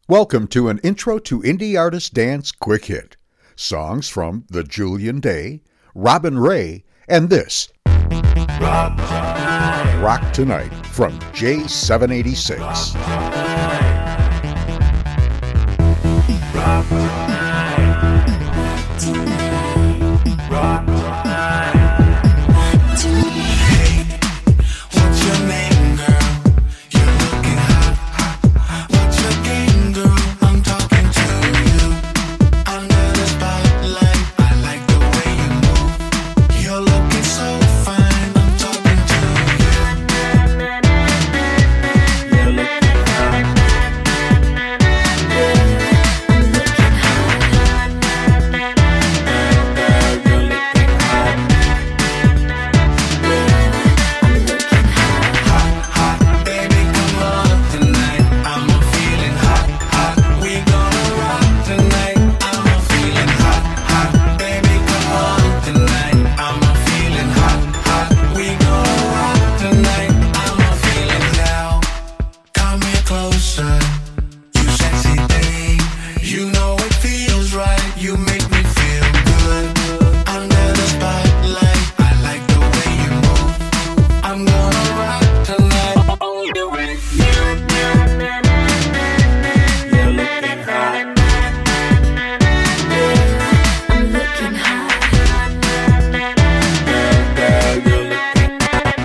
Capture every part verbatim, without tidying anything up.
Welcome to an Intro to Indie Artist Dance Quick Hit. Songs from The Julian Day, Robin Ray, and this, Rock Tonight, Rock Tonight from J seven eighty-six. Rock Tonight. Rock Tonight. Rock Tonight. Hey, what's your name, girl? You're looking hot, hot, hot. What's your game, girl? I'm talking to you. Under the spotlight, I like the way you move. You're looking so fine. I'm talking to you. You're looking hot. Yeah, I'm looking hot. Girl, girl, you're looking hot. You make me feel good. Under the spotlight, I like the way you move. I'm gonna rock tonight. Oh, you're with you. You're looking hot. Yeah, I'm looking hot. Girl, girl, you're looking hot.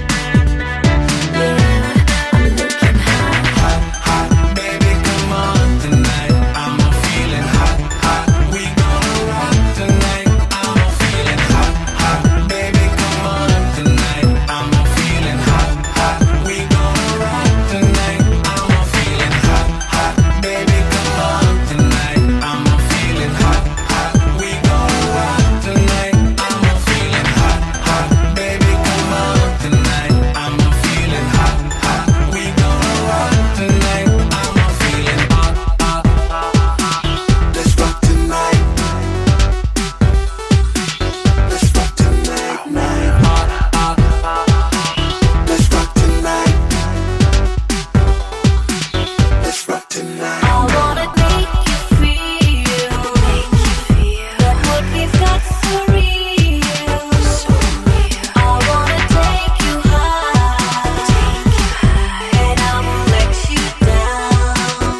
Yeah, I'm looking hot. Hot, hot, baby, come on tonight. I'm a feeling hot, hot. We gonna rock tonight. I'm a feeling hot, hot. Baby, come on tonight. I'm a feeling hot, hot. We gonna rock tonight. I'm a feeling hot, hot. Baby, come on tonight. I'm a feeling hot, hot. We gonna rock tonight. I'm a feeling hot, hot. Baby, come on tonight. I'm a feeling hot, hot. We gonna rock tonight. I'm a feeling hot, hot, hot. Let's rock tonight. Let's rock tonight, night. Let's rock tonight. Let's rock tonight. I wanna make you feel, make you feel that what we've got's so real, so real. I wanna take you high, take you high, and I won't let you down.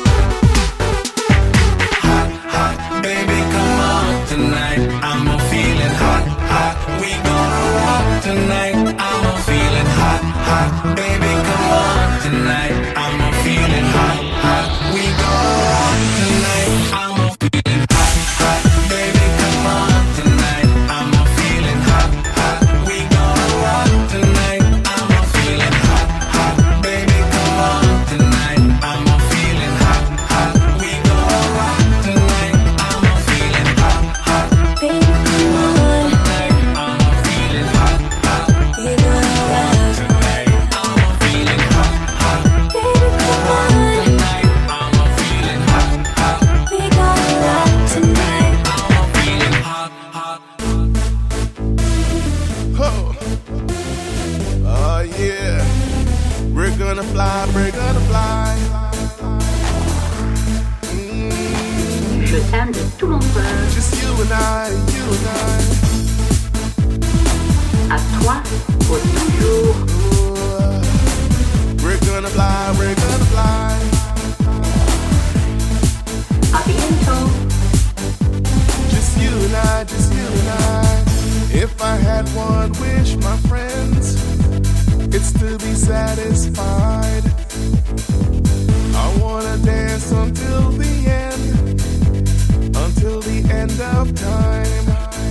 Hot, hot, baby, come on tonight. I'm a feeling hot, hot. We gonna rock tonight. I'm a feeling hot, hot. Baby, come on tonight. I'm a feeling hot, hot. We gonna rock tonight. I'm a feeling hot, hot. Baby, come on tonight. I'm a feeling hot, hot. We gonna rock tonight. I'm a feeling hot, hot. Baby, come on tonight. I'm a feeling hot, hot. We gonna rock tonight. I'm a feeling hot, hot. Baby, come on, I'm a feeling hot, hot. we gonna rock. Tonight, I'm a feeling hot, hot. Baby, come on, Tonight, I'm a feeling hot, hot. we gonna rock tonight. I'm a feeling hot, hot. Oh, oh yeah. We're gonna fly, we're gonna fly. Mm, Je t'aime de tout mon cœur. just you and I, you and I. À toi, pour toujours. Ooh, we're gonna fly, we're gonna fly. À bientôt. Just you and I, just you and I. If I had one wish, my friends, it's to be satisfied. I wanna dance until the end, until the end of time.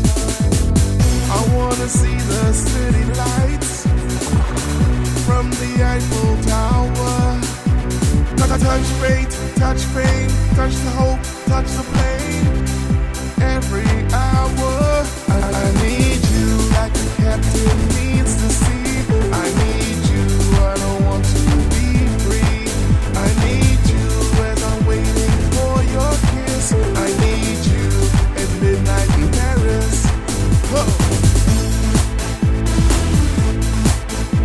I wanna see the city lights from the Eiffel Tower. Touch, touch fate, touch fame, touch the hope, touch the flame. Every hour, I, I need you like a captain needs the sea. I need you, I don't want to be free. I need you as I'm waiting for your kiss. I need you at midnight in Paris. Whoa.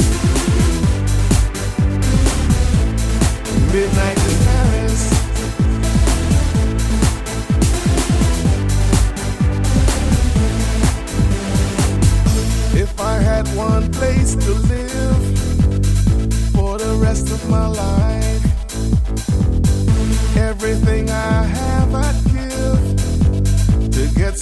Midnight in Paris.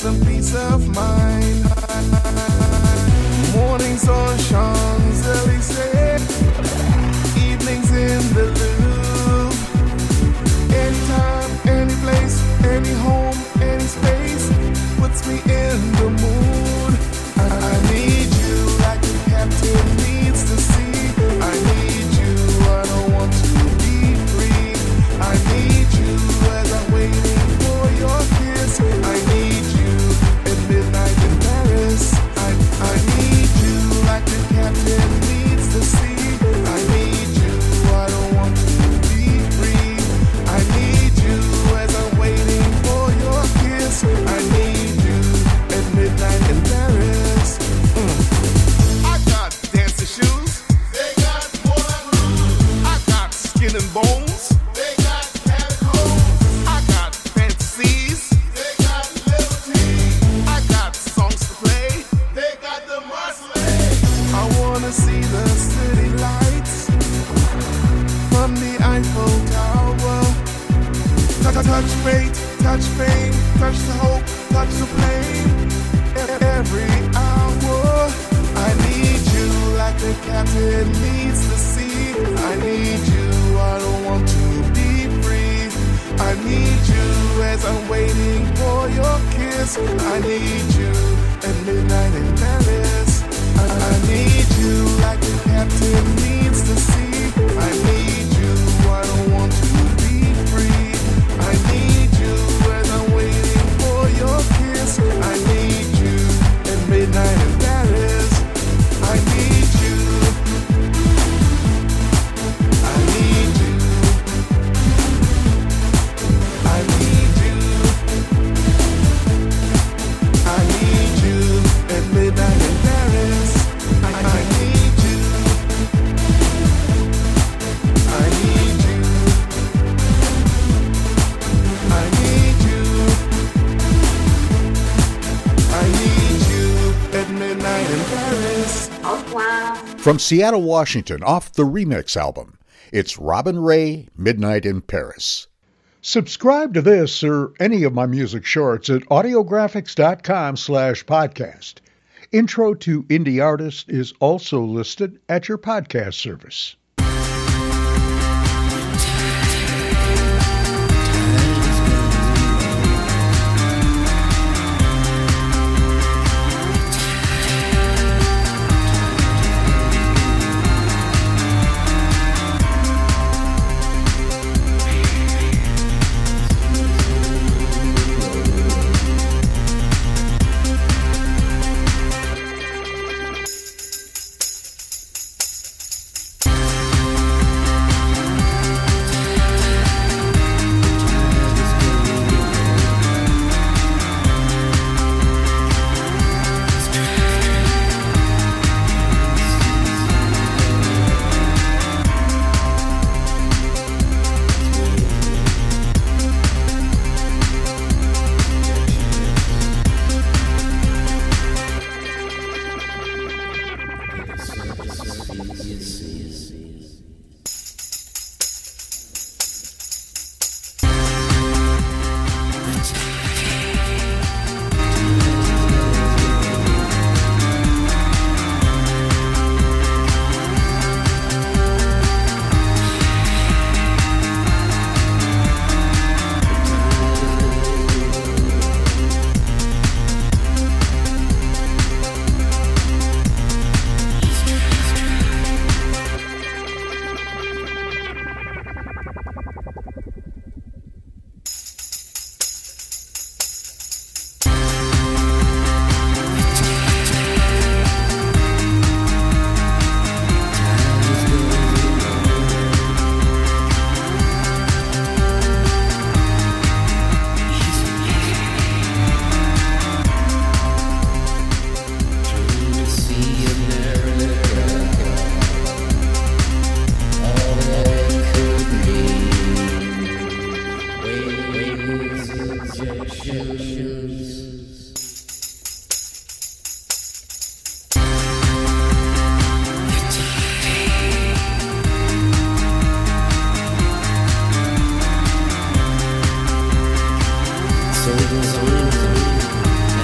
some peace of mind. Mornings on Champs-Élysées, evenings in the Louvre. Anytime, any place, any home, any space puts me in the mood. I, I need you like the captain needs the sea. I need you, I don't want to be free. I need you as I'm waiting for your kiss. I need you at midnight in Paris. I, I need you like the captain needs the sea. I need you, I don't want to be free. I need you as I'm waiting for your kiss. I need you at midnight in Paris. Mm. I got dancing shoes. They got more than rules. I got skin and bones. They got catacombs. I got fantasies. They got liberty. I got songs to play. They got the Marseillaise. I wanna see the city lights from the Eiffel Tower. Touch, touch fate, touch fame, touch the hope, touch the flame. E- Every hour, I need you like the captain needs the sea. I need you, I don't want to be free. I need you as I'm waiting for your kiss. I need you at midnight in Paris. I, I need you like the captain needs the sea. I need you, I don't want to be free. I need you as I'm waiting for your kiss. I need you at midnight in Paris. I need you. I need you. I need you. I need you at midnight in Paris. I, I need you. I need you. I need you. I need you at midnight in Paris. Au revoir. From Seattle, Washington, off the Remix album, it's Robin Ray, Midnight in Paris. Subscribe to this or any of my music shorts at audiographics.com slash podcast. Intro to Indie Artist is also listed at your podcast service. So it goes on and on.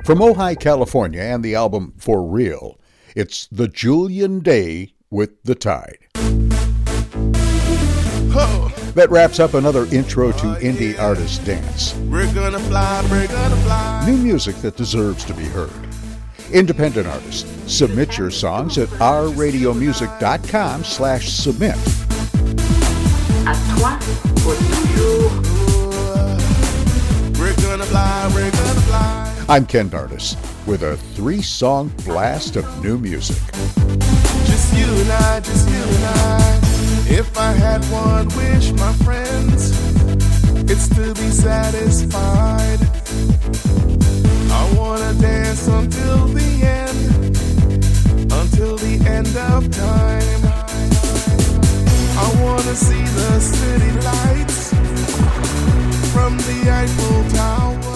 From Ojai, California, and the album For Real, it's The Julian Day with The Tide. Oh, That wraps up another Intro to Indie Artist Dance. we're gonna fly, we're gonna fly. New music that deserves to be heard. Independent artists, submit your songs at rradiomusic.com slash submit. À toi pour toujours. We're gonna fly, we're gonna fly. I'm Ken Dardis with a three-song blast of new music. Just you and I, just you and I. If I had one wish, my friends, it's to be satisfied. I wanna dance until the end, until the end of time. I wanna see the city lights from the Eiffel Tower.